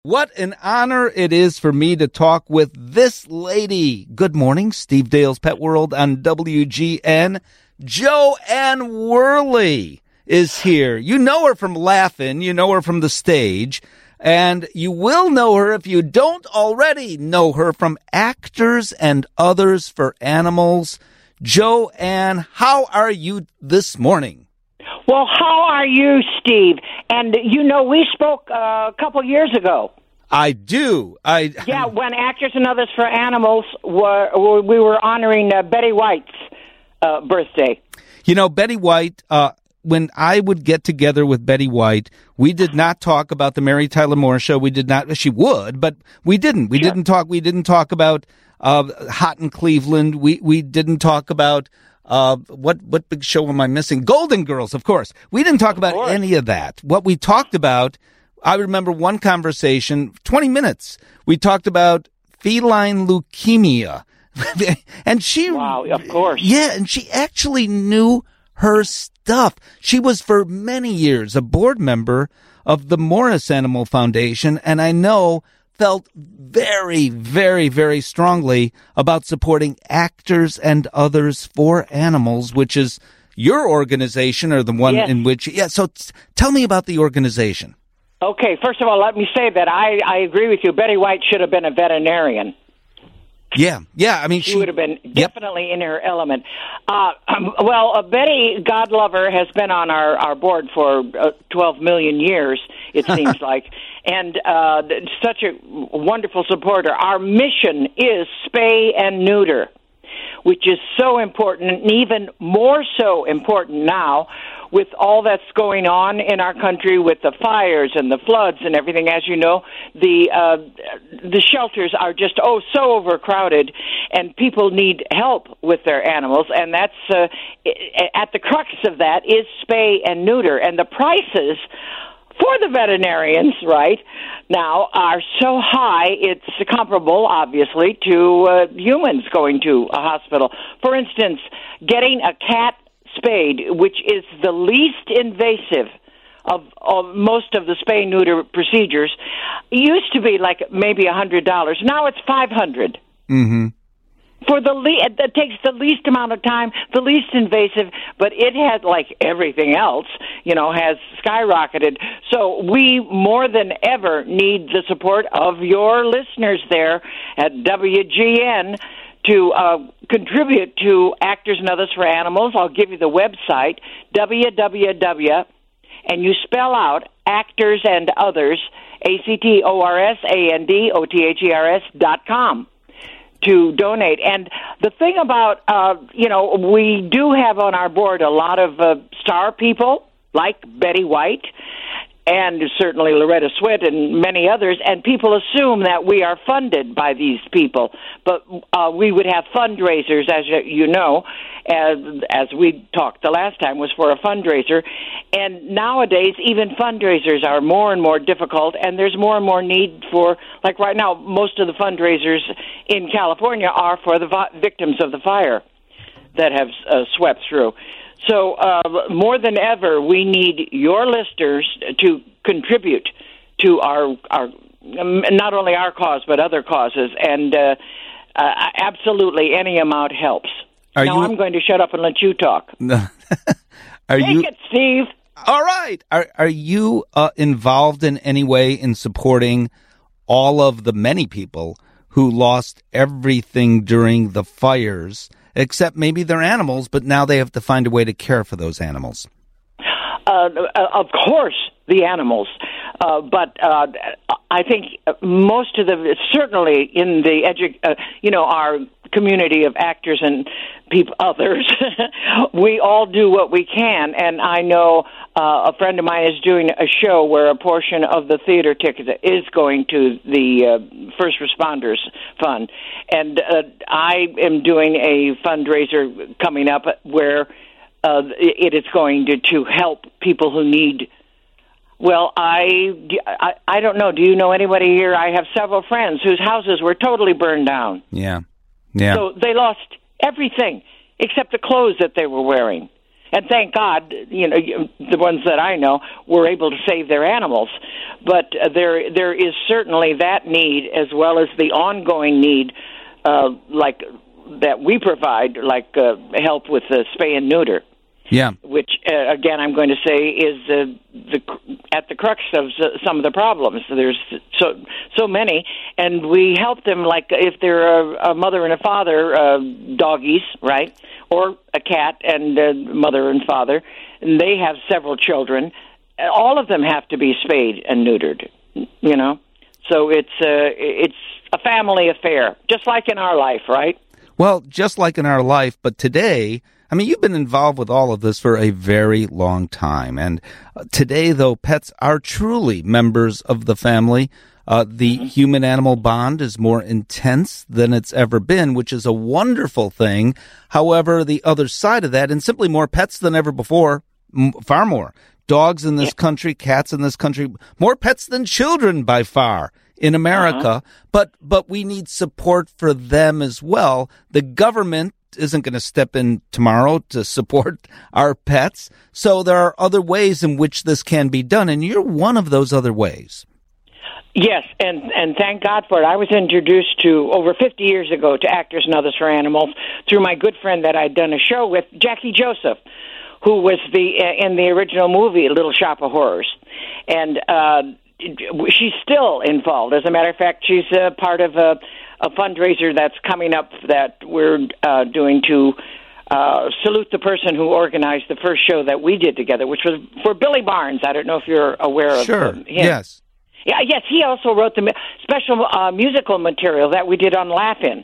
What an honor it is for me to talk with this lady. Good morning, Steve Dale's Pet World on WGN. Joanne Worley is here. You know her from Laugh-In. You know her from the stage. And you will know her if you don't already know her from Actors and Others for Animals. Joanne, how are you this morning? Well, how are you, Steve? And, we spoke a couple years ago. I do. Yeah, when Actors and Others for Animals we were honoring Betty White's birthday. You know, Betty White, when I would get together with Betty White, we did not talk about the Mary Tyler Moore Show. We did not. She would, but we didn't. We didn't talk. We didn't talk about Hot in Cleveland. We didn't talk about what big show am I missing? Golden Girls, of course. We didn't talk about any of that. What we talked about, I remember one conversation, 20 minutes. We talked about feline leukemia. And she, wow, of course. Yeah, and she actually knew her stuff. She was for many years a board member of the Morris Animal Foundation, and I know felt very, very, very strongly about supporting Actors and Others for Animals, which is your organization or the one in which, so tell me about the organization. Okay, first of all, let me say that I agree with you. Betty White should have been a veterinarian. Yeah. I mean, she would have been definitely in her element. Betty, God love her, has been on our board for 12 million years, it seems like, and such a wonderful supporter. Our mission is spay and neuter, which is so important, and even more so important now with all that's going on in our country with the fires and the floods and everything. As you know, the shelters are just so overcrowded, and people need help with their animals, and that's at the crux of that is spay and neuter. And the prices for the veterinarians right now are so high, it's comparable, obviously, to humans going to a hospital. For instance, getting a cat spayed, which is the least invasive of most of the spay-neuter procedures, used to be like maybe $100. Now it's $500. Mm-hmm. It takes the least amount of time, the least invasive, but it has, like everything else, has skyrocketed. So we more than ever need the support of your listeners there at WGN to contribute to Actors and Others for Animals. I'll give you the website, www, and you spell out Actors and Others, ACTORSANDOTHERS.com to donate. And the thing about, we do have on our board a lot of star people like Betty White, and certainly Loretta Swit and many others, and people assume that we are funded by these people. But we would have fundraisers, as you know, as we talked the last time, was for a fundraiser. And nowadays, even fundraisers are more and more difficult, and there's more and more need for, like right now, most of the fundraisers in California are for the victims of the fire that have swept through. So more than ever, we need your listeners to contribute to our not only our cause but other causes, and absolutely any amount helps. I'm going to shut up and let you talk. Take it, Steve. All right. Are you involved in any way in supporting all of the many people who lost everything during the fires, except maybe their animals, but now they have to find a way to care for those animals? Of course, the animals. But I think most of them, certainly in the our community of actors and others, we all do what we can. And I know a friend of mine is doing a show where a portion of the theater ticket is going to the First Responders Fund. And I am doing a fundraiser coming up where it is going to help people who need. Well, I don't know. Do you know anybody here? I have several friends whose houses were totally burned down. Yeah. So they lost everything except the clothes that they were wearing. And thank God, the ones that I know were able to save their animals. But there is certainly that need, as well as the ongoing need, like that we provide, like help with the spay and neuter. Yeah. Which, again, I'm going to say is at the crux of some of the problems. There's so many, and we help them like if they're a mother and a father, doggies, right, or a cat and a mother and father, and they have several children. All of them have to be spayed and neutered, So it's a family affair, just like in our life, right? Well, just like in our life, but today, I mean, you've been involved with all of this for a very long time. And today, though, pets are truly members of the family. The human-animal bond is more intense than it's ever been, which is a wonderful thing. However, the other side of that, and simply more pets than ever before, far more. Dogs in this country, cats in this country, more pets than children by far in America. But we need support for them as well. The government isn't going to step in tomorrow to support our pets. So there are other ways in which this can be done, and you're one of those other ways. Yes, and thank God for it. I was introduced to, over 50 years ago, to Actors and Others for Animals through my good friend that I'd done a show with, Jackie Joseph, who was in the original movie, Little Shop of Horrors. And she's still involved. As a matter of fact, she's part of a fundraiser that's coming up that we're doing to salute the person who organized the first show that we did together, which was for Billy Barnes. I don't know if you're aware of him. Yes. Yeah, yes, he also wrote the special musical material that we did on Laugh-In.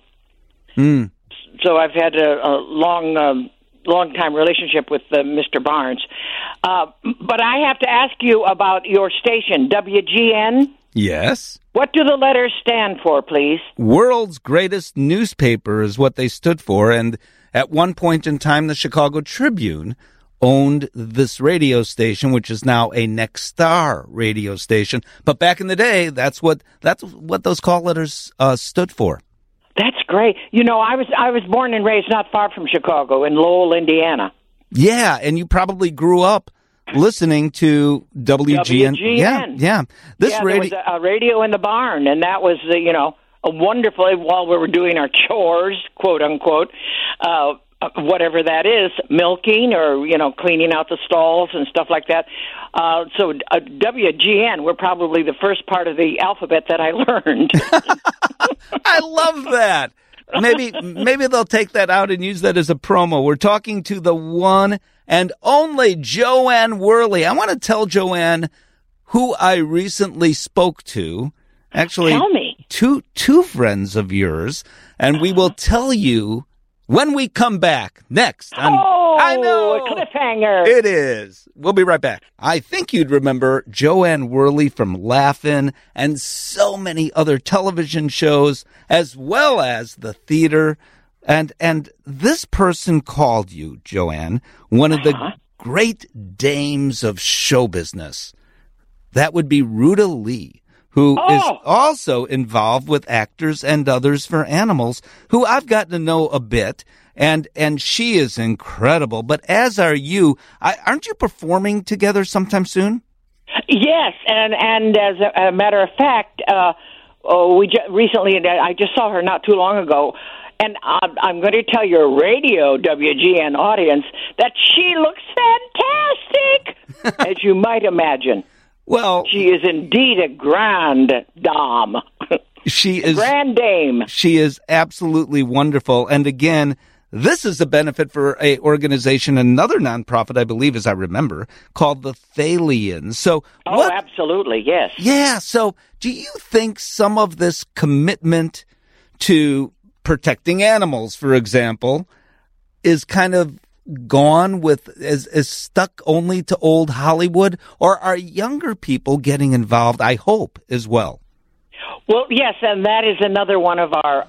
So I've had a long-time relationship with Mr. Barnes. But I have to ask you about your station, WGN. Yes. What do the letters stand for, please? World's Greatest Newspaper is what they stood for, and at one point in time, the Chicago Tribune owned this radio station, which is now a Nexstar radio station. But back in the day, that's what those call letters stood for. That's great. I was born and raised not far from Chicago in Lowell, Indiana. Yeah, and you probably grew up listening to WGN. Yeah. There was a radio in the barn, and that was, a wonderful, while we were doing our chores, quote unquote, whatever that is, milking or, cleaning out the stalls and stuff like that. So WGN were probably the first part of the alphabet that I learned. I love that. Maybe they'll take that out and use that as a promo. We're talking to the one and only Joanne Worley. I want to tell Joanne who I recently spoke to. Actually, tell me. Two friends of yours, and we will tell you when we come back next. I know. A cliffhanger. It is. We'll be right back. I think you'd remember Joanne Worley from Laugh-In and so many other television shows, as well as the theater. And this person called you, Joanne, one of the great dames of show business. That would be Ruta Lee, who is also involved with Actors and Others for Animals, who I've gotten to know a bit, and she is incredible. But as are you. Aren't you performing together sometime soon? Yes, and as a matter of fact, recently, I just saw her not too long ago, and I'm going to tell your radio WGN audience that she looks fantastic, as you might imagine. Well, she is indeed a grande dame. She is grand dame. She is absolutely wonderful. And again, this is a benefit for a organization, another nonprofit, I believe, as I remember, called the Thalians. So, absolutely, yes. Yeah. So, do you think some of this commitment to protecting animals, for example, is kind of gone with is stuck only to old Hollywood, or are younger people getting involved, I hope, as well? Well, yes, and that is another one of our,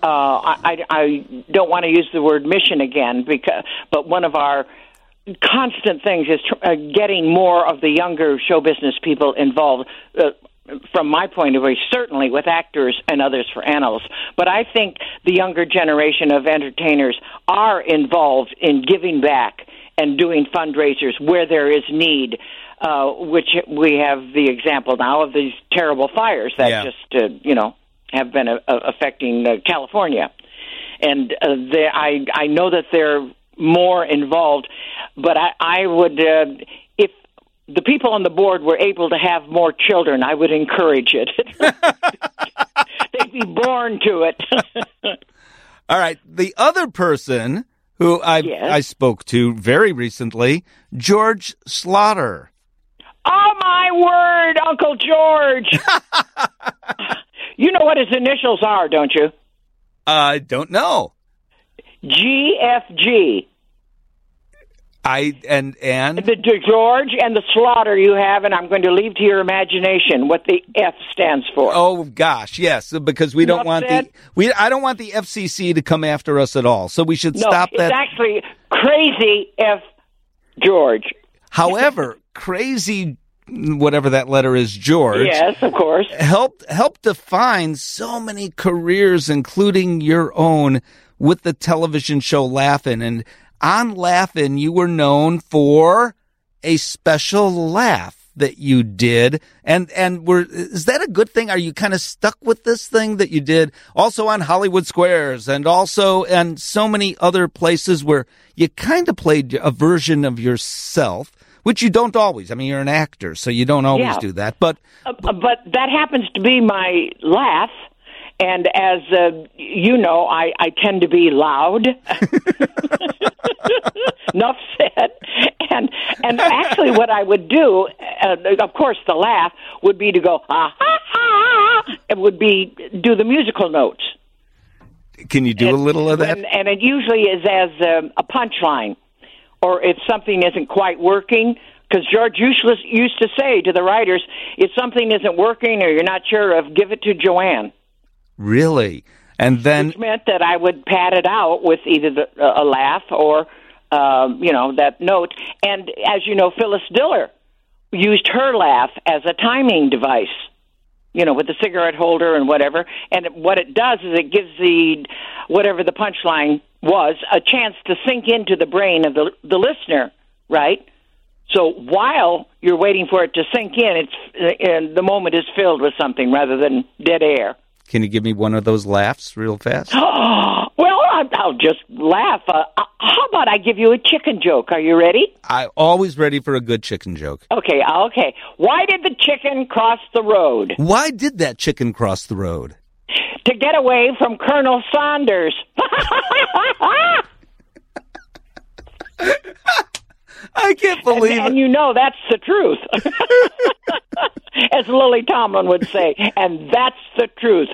I don't want to use the word mission again, but one of our constant things is getting more of the younger show business people involved, from my point of view, certainly with Actors and Others for Animals. But I think the younger generation of entertainers are involved in giving back and doing fundraisers where there is need, which we have the example now of these terrible fires that just, have been affecting California. And I know that they're more involved, but I would, if the people on the board were able to have more children, I would encourage it. They'd be born to it. All right. The other person who I spoke to very recently, George Slaughter. Oh, my word, Uncle George. You know what his initials are, don't you? I don't know. GFG. And the George and the Slaughter you have, and I'm going to leave to your imagination what the F stands for. Oh gosh, yes, because we don't want I don't want the FCC to come after us at all. So we should stop that. It's actually Crazy F George. However, Crazy, whatever that letter is, George. Yes, of course. Helped define so many careers, including your own, with the television show Laugh-In. And on Laugh-In, you were known for a special laugh that you did. And is that a good thing? Are you kind of stuck with this thing that you did also on Hollywood Squares and also and so many other places where you kind of played a version of yourself, which you don't always. I mean, you're an actor, so you don't always do that. But that happens to be my laugh. And as you know, I tend to be loud. Enough said. And actually what I would do, of course the laugh, would be to go, ha, ha, ha. It would be do the musical notes. Can you do a little of that? And it usually is as a punchline. Or if something isn't quite working, because George used to say to the writers, if something isn't working or you're not sure of, give it to Joanne. Really? And then... Which meant that I would pad it out with either a laugh or, that note. And as you know, Phyllis Diller used her laugh as a timing device, with the cigarette holder and whatever. And what it does is it gives whatever the punchline was, a chance to sink into the brain of the listener, right? So while you're waiting for it to sink in, the moment is filled with something rather than dead air. Can you give me one of those laughs real fast? Well, I'll just laugh. How about I give you a chicken joke? Are you ready? I'm always ready for a good chicken joke. Okay. Why did the chicken cross the road? Why did that chicken cross the road? To get away from Colonel Saunders. I can't believe it. And you know that's the truth. As Lily Tomlin would say, and that's the truth.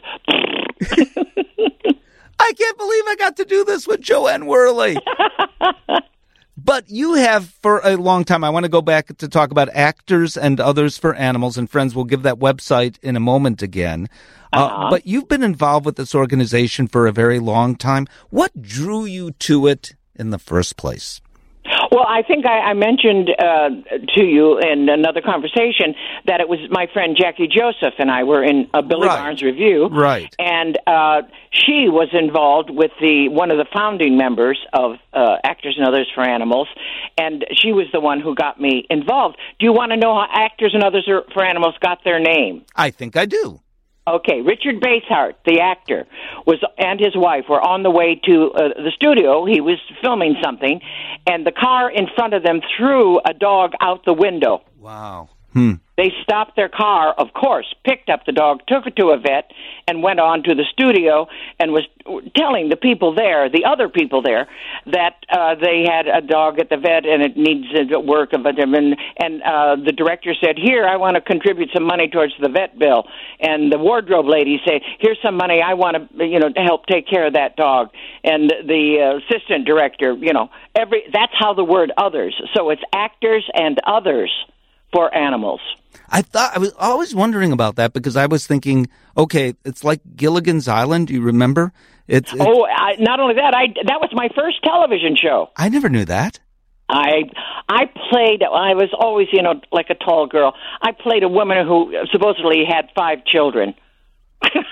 I can't believe I got to do this with Joanne Worley. But you have for a long time. I want to go back to talk about Actors and Others for Animals and Friends. We'll give that website in a moment again. But you've been involved with this organization for a very long time. What drew you to it in the first place? Well, I think I mentioned to you in another conversation that it was my friend Jackie Joseph and I were in a Billy Barnes review. Right. And she was involved with one of the founding members of Actors and Others for Animals, and she was the one who got me involved. Do you want to know how Actors and Others for Animals got their name? I think I do. Okay, Richard Basehart, the actor, and his wife were on the way to the studio. He was filming something, and the car in front of them threw a dog out the window. Wow. They stopped their car, of course, picked up the dog, took it to a vet, and went on to the studio and was telling the people there, the other people there, that they had a dog at the vet and it needs work of it. And the director said, here, I want to contribute some money towards the vet bill. And the wardrobe lady said, here's some money I want to, to help take care of that dog. And the assistant director, that's how the word others. So it's Actors and Others for Animals. I was always wondering about that because I was thinking, okay, it's like Gilligan's Island. Do you remember? Not only that, that was my first television show. I never knew that. I was always, like a tall girl. I played a woman who supposedly had 5 children.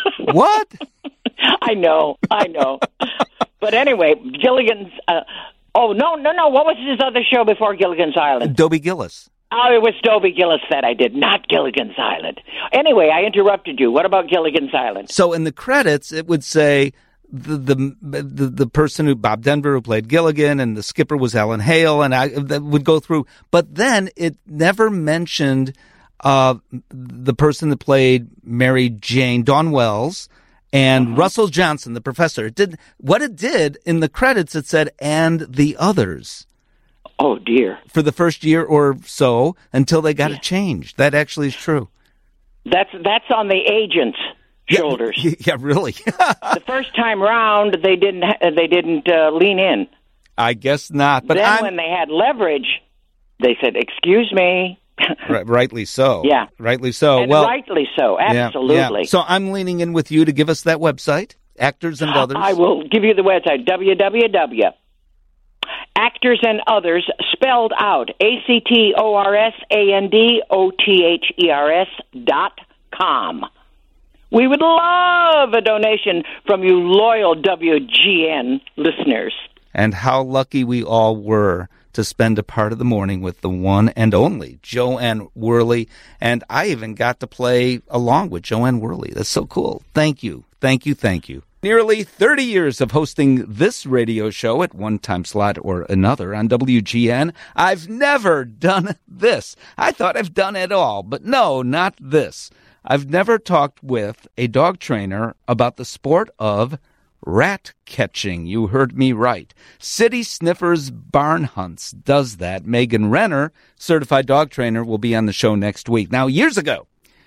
What? I know. But anyway, Gilligan's Oh, no. What was his other show before Gilligan's Island? Dobie Gillis. Oh, it was Dobie Gillis that I did, not Gilligan's Island. Anyway, I interrupted you. What about Gilligan's Island? So in the credits, it would say the person who, Bob Denver, who played Gilligan, and the skipper was Alan Hale, and that would go through. But then it never mentioned the person that played Mary Jane, Dawn Wells, and Russell Johnson, the professor. What it did in the credits, it said, and the others. Oh, dear. For the first year or so, until they got it changed. That actually is true. That's on the agent's shoulders. Yeah, really. The first time round, they didn't lean in. I guess not. But then when they had leverage, they said, "Excuse me." Rightly so. Yeah. Rightly so. And rightly so. Absolutely. Yeah. So I'm leaning in with you to give us that website, Actors and Others. I will give you the website, www.actorsandothers, spelled out, Actorsandothers.com. We would love a donation from you loyal WGN listeners. And how lucky we all were to spend a part of the morning with the one and only Joanne Worley. And I even got to play along with Joanne Worley. That's so cool. Thank you. Thank you. Thank you. Nearly 30 years of hosting this radio show at one time slot or another on WGN. I've never done this. I thought I've done it all, but no, not this. I've never talked with a dog trainer about the sport of rat catching. You heard me right. City Sniffers Barn Hunts does that. Megan Renner, certified dog trainer, will be on the show next week. Now, years ago,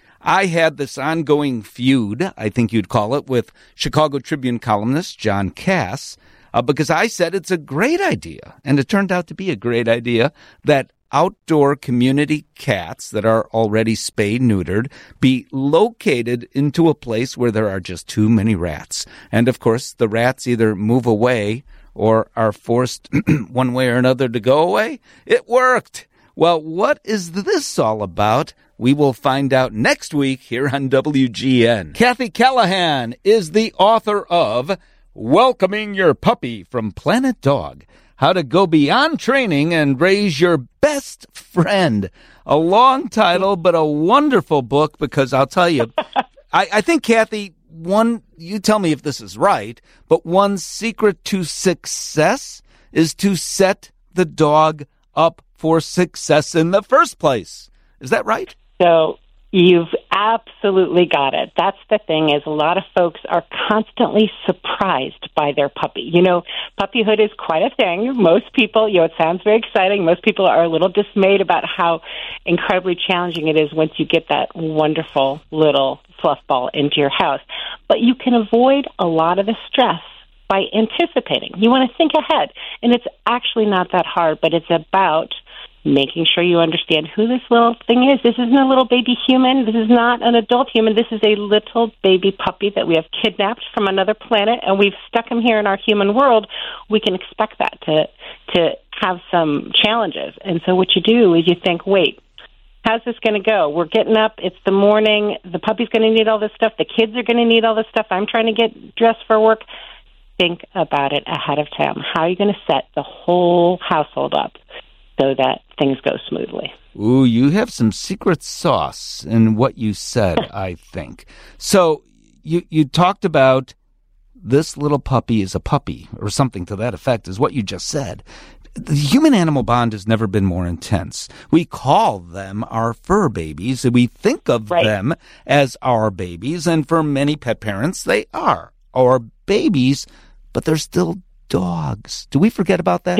I had this ongoing feud, I think you'd call it, with Chicago Tribune columnist John Cass, because I said it's a great idea, and it turned out to be a great idea, that outdoor community cats that are already spay-neutered be located into a place where there are just too many rats. And, of course, the rats either move away or are forced one way or another to go away. It worked! Well, what is this all about? We will find out next week here on WGN. Kathy Callahan is the author of Welcoming Your Puppy from Planet Dog, How to Go Beyond Training and Raise Your Best Friend. A long title, but a wonderful book, because I'll tell you, I think, Kathy, you tell me if this is right, but one secret to success is to set the dog up for success in the first place. Is that right? So you've absolutely got it. That's the thing, is a lot of folks are constantly surprised by their puppy. You know, puppyhood is quite a thing. Most people, it sounds very exciting. Most people are a little dismayed about how incredibly challenging it is once you get that wonderful little fluff ball into your house. But you can avoid a lot of the stress by anticipating. You want to think ahead. And it's actually not that hard, but it's about making sure you understand who this little thing is. This isn't a little baby human. This is not an adult human. This is a little baby puppy that we have kidnapped from another planet, and we've stuck him here in our human world. We can expect that to have some challenges. And so what you do is you think, wait, how's this going to go? We're getting up. It's the morning. The puppy's going to need all this stuff. The kids are going to need all this stuff. I'm trying to get dressed for work. Think about it ahead of time. How are you going to set the whole household up so that things go smoothly? Ooh, you have some secret sauce in what you said, I think. So you talked about this little puppy is a puppy, or something to that effect, is what you just said. The human-animal bond has never been more intense. We call them our fur babies, and we think of them as our babies, and for many pet parents, they are our babies, but they're still dogs. Do we forget about that?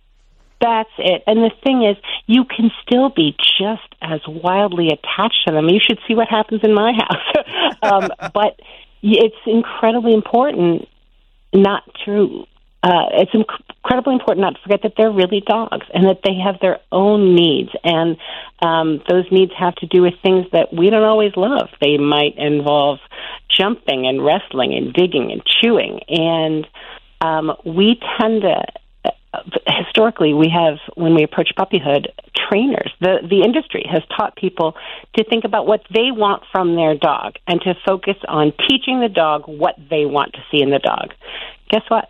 That's it. And the thing is, you can still be just as wildly attached to them. You should see what happens in my house. But it's incredibly important not to forget that they're really dogs and that they have their own needs. And those needs have to do with things that we don't always love. They might involve jumping and wrestling and digging and chewing. And we tend to... historically, we have, when we approach puppyhood, trainers. The industry has taught people to think about what they want from their dog and to focus on teaching the dog what they want to see in the dog. Guess what?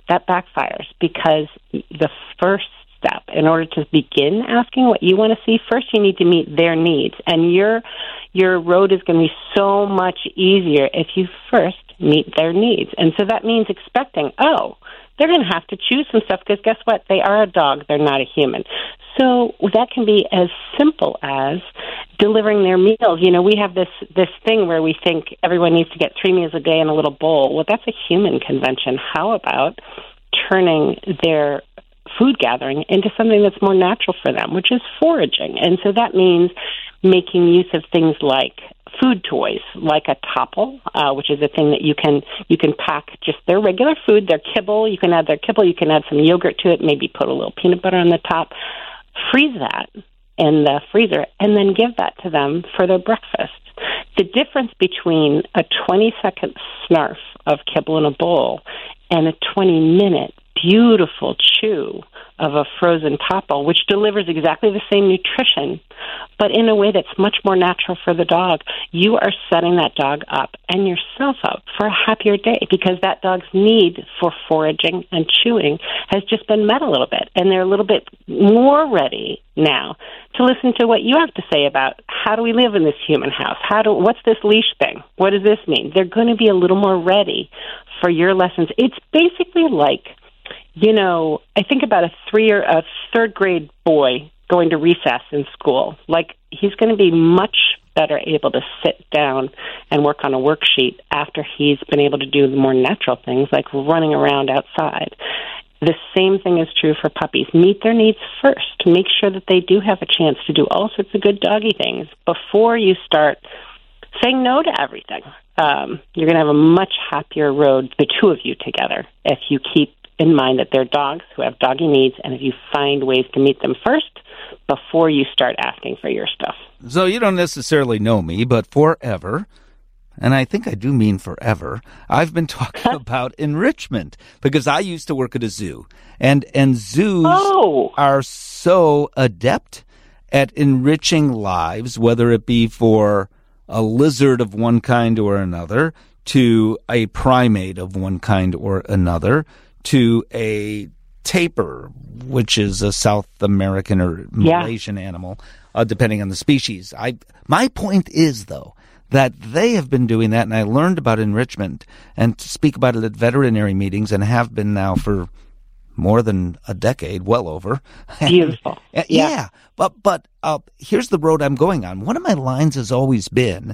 that backfires, because the first step, in order to begin asking what you want to see, first you need to meet their needs. And your road is going to be so much easier if you first meet their needs. And so that means expecting, they're going to have to choose some stuff, because guess what? They are a dog. They're not a human. So that can be as simple as delivering their meals. You know, we have this thing where we think everyone needs to get 3 meals a day in a little bowl. Well, that's a human convention. How about turning their food gathering into something that's more natural for them, which is foraging? And so that means making use of things like food toys, like a topple, which is a thing that you can pack just their regular food, their kibble. You can add their kibble. You can add some yogurt to it, maybe put a little peanut butter on the top. Freeze that in the freezer, and then give that to them for their breakfast. The difference between a 20-second snarf of kibble in a bowl and a 20-minute beautiful chew of a frozen topple, which delivers exactly the same nutrition, but in a way that's much more natural for the dog, you are setting that dog up and yourself up for a happier day, because that dog's need for foraging and chewing has just been met a little bit, and they're a little bit more ready now to listen to what you have to say about how do we live in this human house? What's this leash thing? What does this mean? They're going to be a little more ready for your lessons. It's basically like, you know, I think about a third grade boy going to recess in school. Like, he's going to be much better able to sit down and work on a worksheet after he's been able to do the more natural things like running around outside. The same thing is true for puppies. Meet their needs first. Make sure that they do have a chance to do all sorts of good doggy things before you start saying no to everything. You're going to have a much happier road, the two of you together, if you keep in mind that they're dogs who have doggy needs, and if you find ways to meet them first before you start asking for your stuff. So you don't necessarily know me, but forever, and I think I do mean forever, I've been talking about enrichment, because I used to work at a zoo, and zoos are so adept at enriching lives, whether it be for a lizard of one kind or another, to a primate of one kind or another, to a tapir, which is a South American or Malaysian animal, depending on the species. My point is, though, that they have been doing that, and I learned about enrichment and speak about it at veterinary meetings, and have been now for more than a decade, well over. Beautiful. Yeah. But here's the road I'm going on. One of my lines has always been,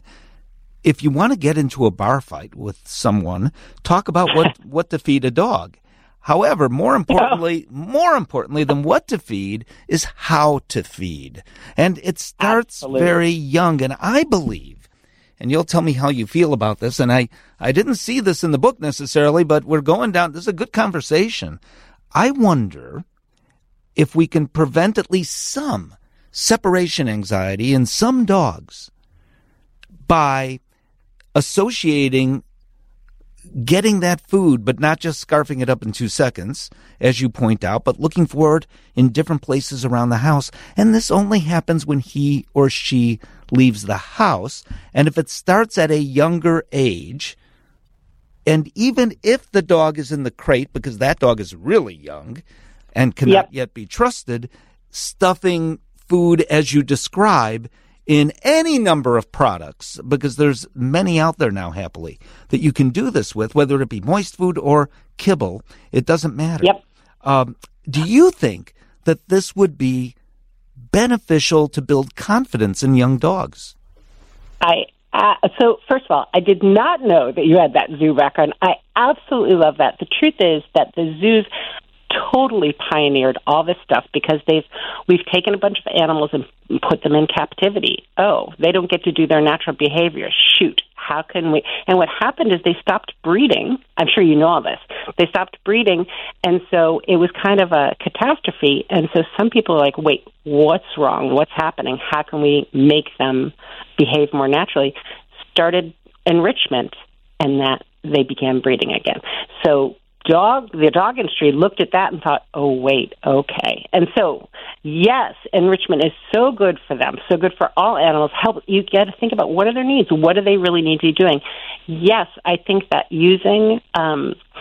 if you want to get into a bar fight with someone, talk about what to feed a dog. However, more importantly than what to feed is how to feed. And it starts very young. And I believe, and you'll tell me how you feel about this, and I didn't see this in the book necessarily, but we're going down, this is a good conversation. I wonder if we can prevent at least some separation anxiety in some dogs by associating getting that food, but not just scarfing it up in 2 seconds, as you point out, but looking for it in different places around the house. And this only happens when he or she leaves the house. And if it starts at a younger age, and even if the dog is in the crate, because that dog is really young and cannot yet be trusted, stuffing food as you describe in any number of products, because there's many out there now, happily, that you can do this with, whether it be moist food or kibble, it doesn't matter. Do you think that this would be beneficial to build confidence in young dogs? So first of all, I did not know that you had that zoo background. I absolutely love that. The truth is that the zoos totally pioneered all this stuff, because we've taken a bunch of animals and put them in captivity. Oh, they don't get to do their natural behavior. Shoot, how can we? And what happened is they stopped breeding. I'm sure you know all this. They stopped breeding, and so it was kind of a catastrophe. And so some people are like, wait, what's wrong? What's happening? How can we make them behave more naturally? Started enrichment, and that they began breeding again. So the dog industry looked at that and thought, oh, wait, okay. And so, yes, enrichment is so good for them, so good for all animals. You got to think about, what are their needs? What do they really need to be doing? Yes, I think that using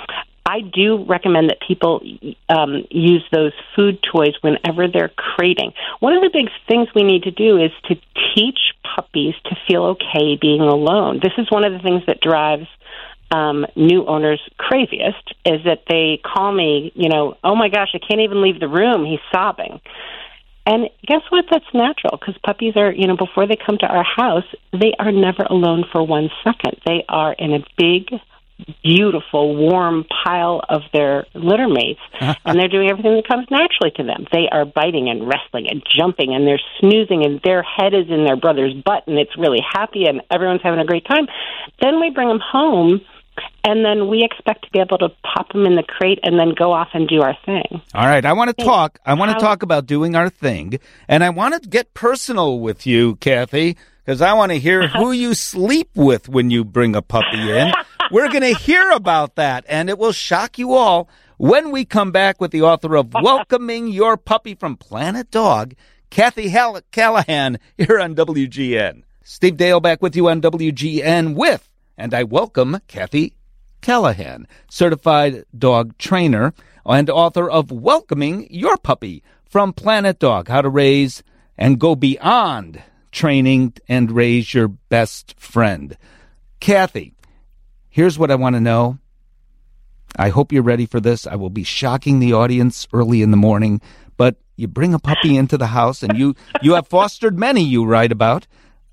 I do recommend that people use those food toys whenever they're crating. One of the big things we need to do is to teach puppies to feel okay being alone. This is one of the things that drives new owners craziest, is that they call me, oh my gosh, I can't even leave the room. He's sobbing. And guess what? That's natural, because puppies are, before they come to our house, they are never alone for 1 second. They are in a big, beautiful, warm pile of their litter mates, and they're doing everything that comes naturally to them. They are biting and wrestling and jumping, and they're snoozing, and their head is in their brother's butt, and it's really happy, and everyone's having a great time. Then we bring them home, and then we expect to be able to pop them in the crate and then go off and do our thing. All right, I want to talk. I want to talk about doing our thing, and I want to get personal with you, Kathy, because I want to hear who you sleep with when you bring a puppy in. We're going to hear about that, and it will shock you all when we come back with the author of Welcoming Your Puppy from Planet Dog, Kathy Callahan, here on WGN. Steve Dale back with you on WGN with, and I welcome Kathy Callahan, certified dog trainer and author of Welcoming Your Puppy from Planet Dog, How to Raise and Go Beyond Training and Raise Your Best Friend. Kathy, here's what I want to know. I hope you're ready for this. I will be shocking the audience early in the morning, but you bring a puppy into the house, and you have fostered many, you write about,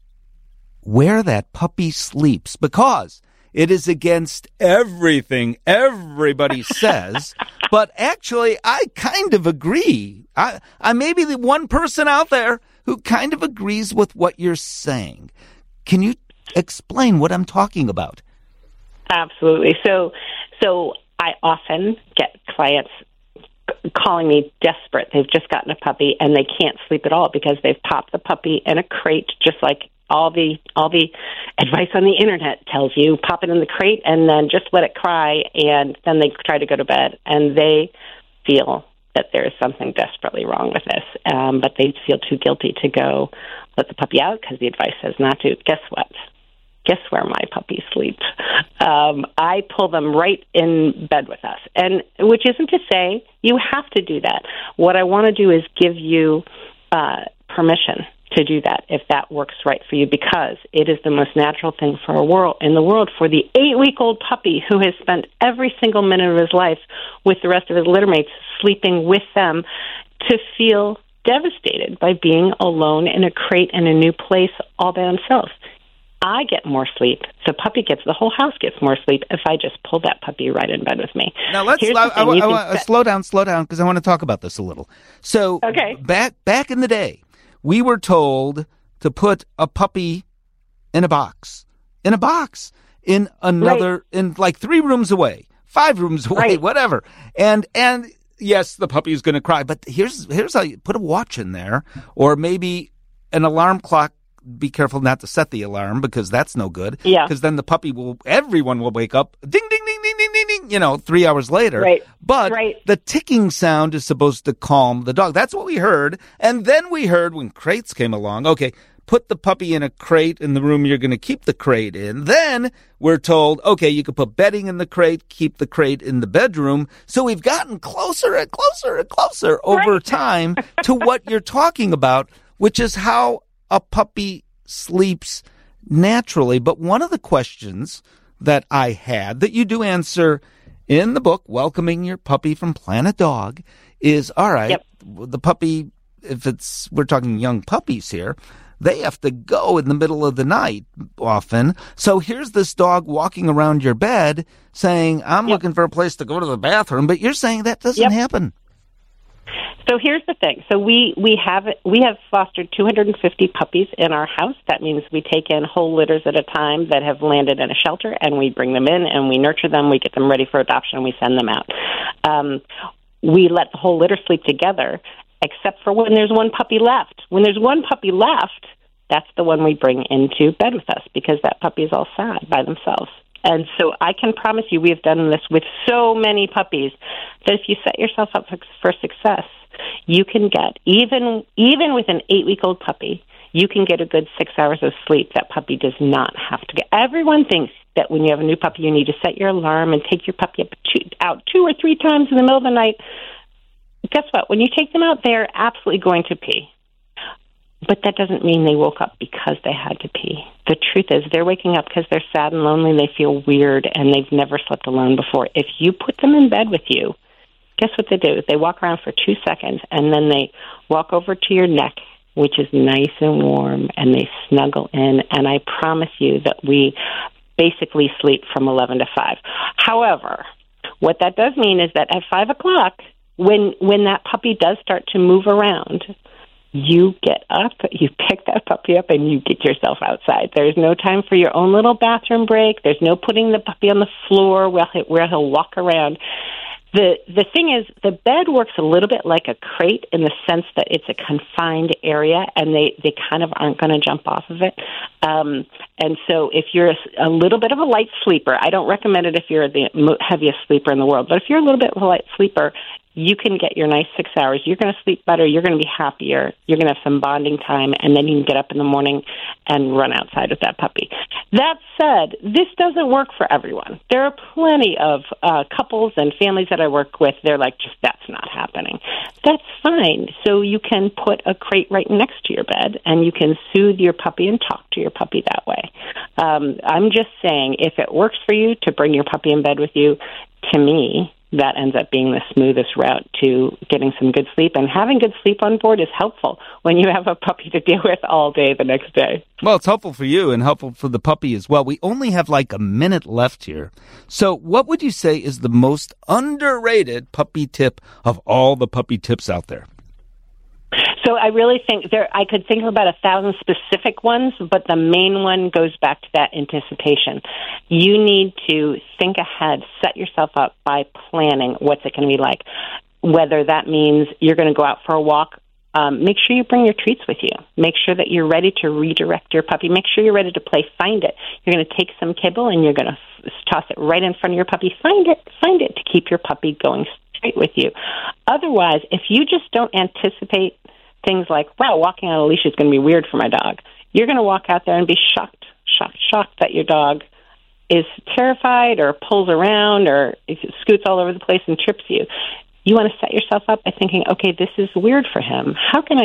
where that puppy sleeps, because it is against everything everybody says, but actually I kind of agree. I may be the one person out there who kind of agrees with what you're saying. Can you explain what I'm talking about? Absolutely. So I often get clients calling me desperate. They've just gotten a puppy and they can't sleep at all because they've popped the puppy in a crate, just like all the advice on the internet tells you. Pop it in the crate and then just let it cry, and then they try to go to bed, and they feel that there is something desperately wrong with this, but they feel too guilty to go let the puppy out because the advice says not to. Guess what? Guess where my puppies sleep? I pull them right in bed with us, and which isn't to say you have to do that. What I want to do is give you permission to do that if that works right for you, because it is the most natural thing in the world for the 8-week-old puppy who has spent every single minute of his life with the rest of his litter mates sleeping with them to feel devastated by being alone in a crate in a new place all by themselves. I get more sleep. The whole house gets more sleep if I just pull that puppy right in bed with me. Now let's slow down, because I want to talk about this a little. So okay. Back in the day, we were told to put a puppy in a box, in another, right. in like 3 rooms away, 5 rooms away, right. Whatever. And yes, the puppy is going to cry, but here's how you put a watch in there, or maybe an alarm clock. Be careful not to set the alarm, because that's no good. Yeah. Because then everyone will wake up, ding, ding, ding, ding, ding, ding, ding, 3 hours later. Right. But right. The ticking sound is supposed to calm the dog. That's what we heard. And then we heard when crates came along, okay, put the puppy in a crate in the room you're going to keep the crate in. Then we're told, okay, you can put bedding in the crate, keep the crate in the bedroom. So we've gotten closer and closer and closer over time to what you're talking about, which is how a puppy sleeps naturally. But one of the questions that I had that you do answer in the book, Welcoming Your Puppy from Planet Dog, is, all right, yep. The puppy, we're talking young puppies here, they have to go in the middle of the night often. So here's this dog walking around your bed saying, I'm yep. looking for a place to go to the bathroom, but you're saying that doesn't yep. happen. So here's the thing. So we have fostered 250 puppies in our house. That means we take in whole litters at a time that have landed in a shelter, and we bring them in and we nurture them. We get them ready for adoption, and we send them out. We let the whole litter sleep together, except for when there's one puppy left. When there's one puppy left, that's the one we bring into bed with us, because that puppy is all sad by themselves. And so I can promise you we have done this with so many puppies that if you set yourself up for success, you can get, even with an 8-week-old puppy, you can get a good 6 hours of sleep. That puppy does not have to get. Everyone thinks that when you have a new puppy, you need to set your alarm and take your puppy out 2 or 3 times in the middle of the night. Guess what? When you take them out, they're absolutely going to pee. But that doesn't mean they woke up because they had to pee. The truth is they're waking up because they're sad and lonely, they feel weird, and they've never slept alone before. If you put them in bed with you, guess what they do? They walk around for 2 seconds, and then they walk over to your neck, which is nice and warm, and they snuggle in. And I promise you that we basically sleep from 11 to 5. However, what that does mean is that at 5 o'clock, when that puppy does start to move around, you get up, you pick that puppy up, and you get yourself outside. There's no time for your own little bathroom break. There's no putting the puppy on the floor where he'll walk around. The thing is, the bed works a little bit like a crate in the sense that it's a confined area, and they kind of aren't going to jump off of it. And so if you're a little bit of a light sleeper, I don't recommend it if you're the heaviest sleeper in the world, but if you're a little bit of a light sleeper, you can get your nice 6 hours. You're going to sleep better. You're going to be happier. You're going to have some bonding time, and then you can get up in the morning and run outside with that puppy. That said, this doesn't work for everyone. There are plenty of couples and families that I work with. They're like, just that's not happening. That's fine. So you can put a crate right next to your bed, and you can soothe your puppy and talk to your puppy that way. I'm just saying, if it works for you to bring your puppy in bed with you, to me, that ends up being the smoothest route to getting some good sleep. And having good sleep on board is helpful when you have a puppy to deal with all day the next day. Well, it's helpful for you and helpful for the puppy as well. We only have like a minute left here. So what would you say is the most underrated puppy tip of all the puppy tips out there? So I really think I could think of about 1,000 specific ones, but the main one goes back to that anticipation. You need to think ahead, set yourself up by planning what's it going to be like. Whether that means you're going to go out for a walk, make sure you bring your treats with you. Make sure that you're ready to redirect your puppy. Make sure you're ready to play Find It. You're going to take some kibble and you're going to toss it right in front of your puppy. Find it to keep your puppy going straight with you. Otherwise, if you just don't anticipate things like, wow, walking on a leash is going to be weird for my dog, you're going to walk out there and be shocked that your dog is terrified or pulls around or scoots all over the place and trips you. You want to set yourself up by thinking, okay, this is weird for him. How can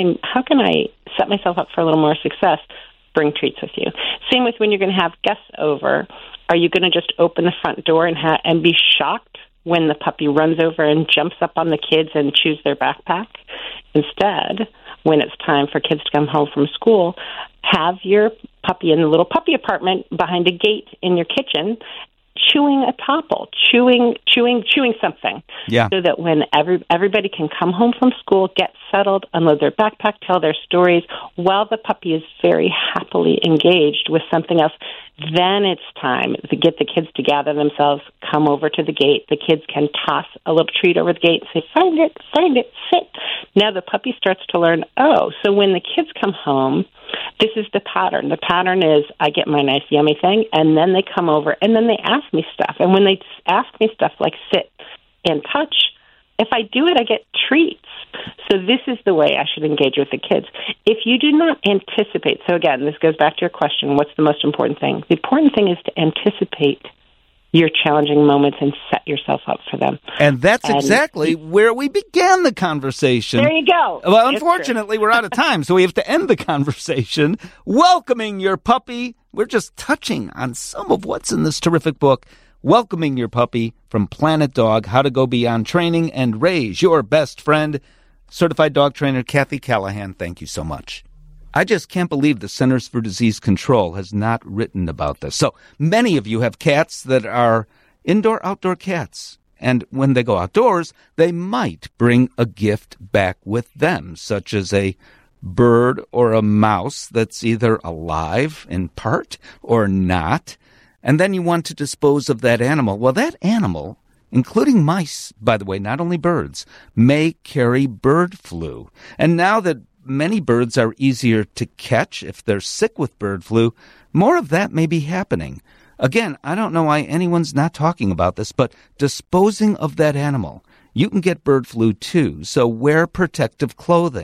I set myself up for a little more success? Bring treats with you. Same with when you're going to have guests over. Are you going to just open the front door and be shocked when the puppy runs over and jumps up on the kids and chews their backpack? Instead, when it's time for kids to come home from school, have your puppy in the little puppy apartment behind a gate in your kitchen, chewing a topple, chewing something. Yeah. So that when everybody can come home from school, get settled, unload their backpack, tell their stories, while the puppy is very happily engaged with something else, then it's time to get the kids to gather themselves, come over to the gate. The kids can toss a little treat over the gate and say, find it, sit. Now the puppy starts to learn, so when the kids come home, this is the pattern. The pattern is I get my nice yummy thing, and then they come over, and then they ask me stuff. And when they ask me stuff like sit and touch, if I do it, I get treats. So this is the way I should engage with the kids. If you do not anticipate, so again, this goes back to your question, what's the most important thing? The important thing is to anticipate your challenging moments and set yourself up for them. And that's exactly where we began the conversation. There you go. Well, unfortunately, we're out of time, so we have to end the conversation welcoming your puppy. We're just touching on some of what's in this terrific book, Welcoming Your Puppy from Planet Dog, How to Go Beyond Training and Raise Your Best Friend. Certified dog trainer Kathy Callahan, thank you so much. I just can't believe the Centers for Disease Control has not written about this. So many of you have cats that are indoor-outdoor cats. And when they go outdoors, they might bring a gift back with them, such as a bird or a mouse that's either alive in part or not. And then you want to dispose of that animal. Well, that animal, including mice, by the way, not only birds, may carry bird flu. And now that many birds are easier to catch if they're sick with bird flu, more of that may be happening. Again, I don't know why anyone's not talking about this, but disposing of that animal, you can get bird flu too, so wear protective clothing.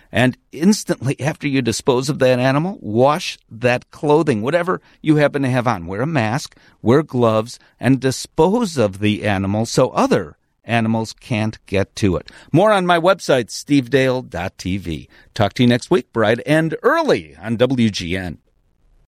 And instantly after you dispose of that animal, wash that clothing, whatever you happen to have on. Wear a mask, wear gloves, and dispose of the animal so other animals can't get to it. More on my website, stevedale.tv. Talk to you next week, bright and early on WGN.